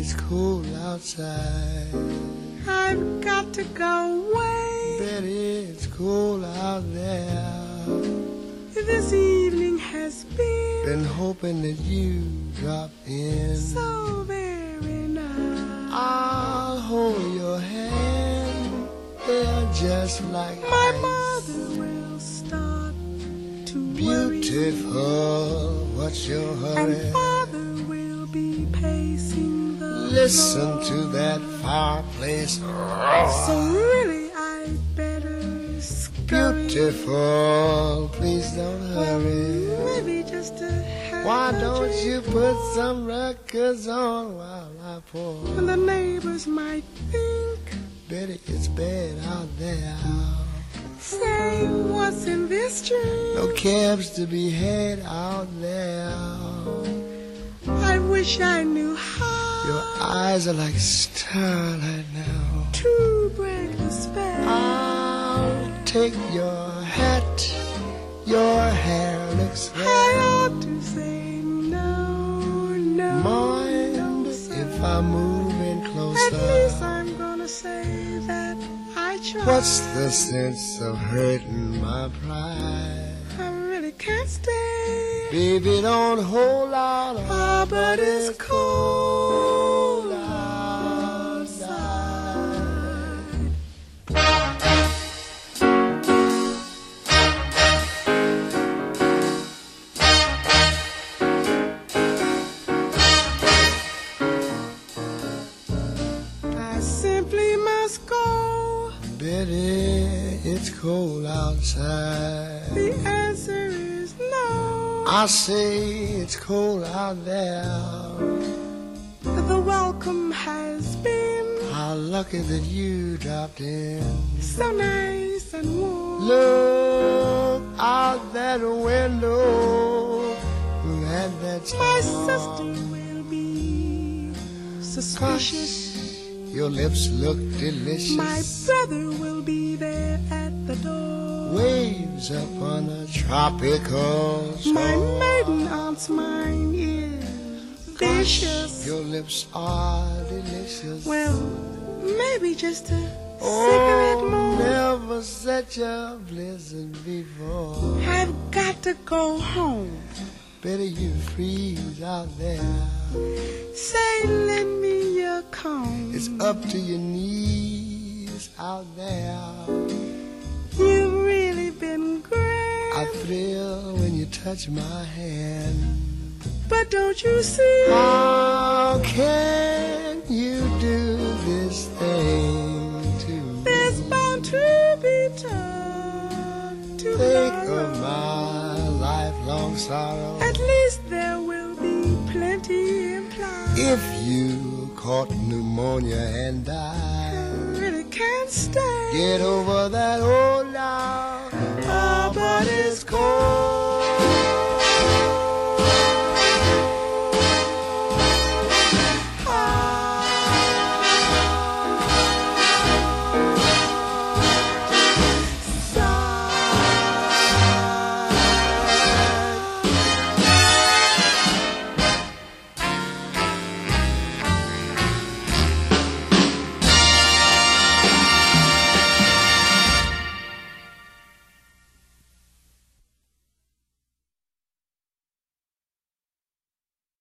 it's cold outside. I've got to go away. Betty, it's cold out there. This evening has Been hoping that you drop in. so very nice. I'll hold your hand. They're just like My ice. mother will start to worry, Beautiful, what's your hurry? and father will be pacing the Listen floor. to that fireplace. So really I'd better scurry. Beautiful, please don't hurry. Maybe just to have Why a don't drink. you put some records on while I pour? And the neighbors might think, Betty, it's bad out there. say, what's in this drink? No cabs to be had out there. I wish I knew how Your eyes are like starlight now. to break the spell. I'll take your hat. Your hair looks I red. ought to say no, no, Mind no, sir. if I move in At least closer? I'm gonna say that I tried. What's the sense of hurting my pride? I really can't stay. Baby, don't hold out. Ah, but it's cold outside. I simply must go. Betty, it's cold outside. The answer is no. I say it's cold out there. The welcome has been How lucky that you dropped in. so nice and warm. Look out that window at that My storm. sister will be suspicious. Your lips look delicious. My brother will be there at the door. Waves upon a tropical shore. My maiden aunt's mind is vicious. Your lips are delicious. Well, maybe just a cigarette more. Never such a blizzard before. I've got to go home. Better you freeze out there. Say, lend me your comb. It's up to your knees out there. You've really been great. I thrill when you touch my hand. But don't you see? How can you do this thing to me? There's bound to be time to Think borrow. of my lifelong sorrow. At least there will be plenty implied. If you caught pneumonia and I died, really can't stay. get over that old now.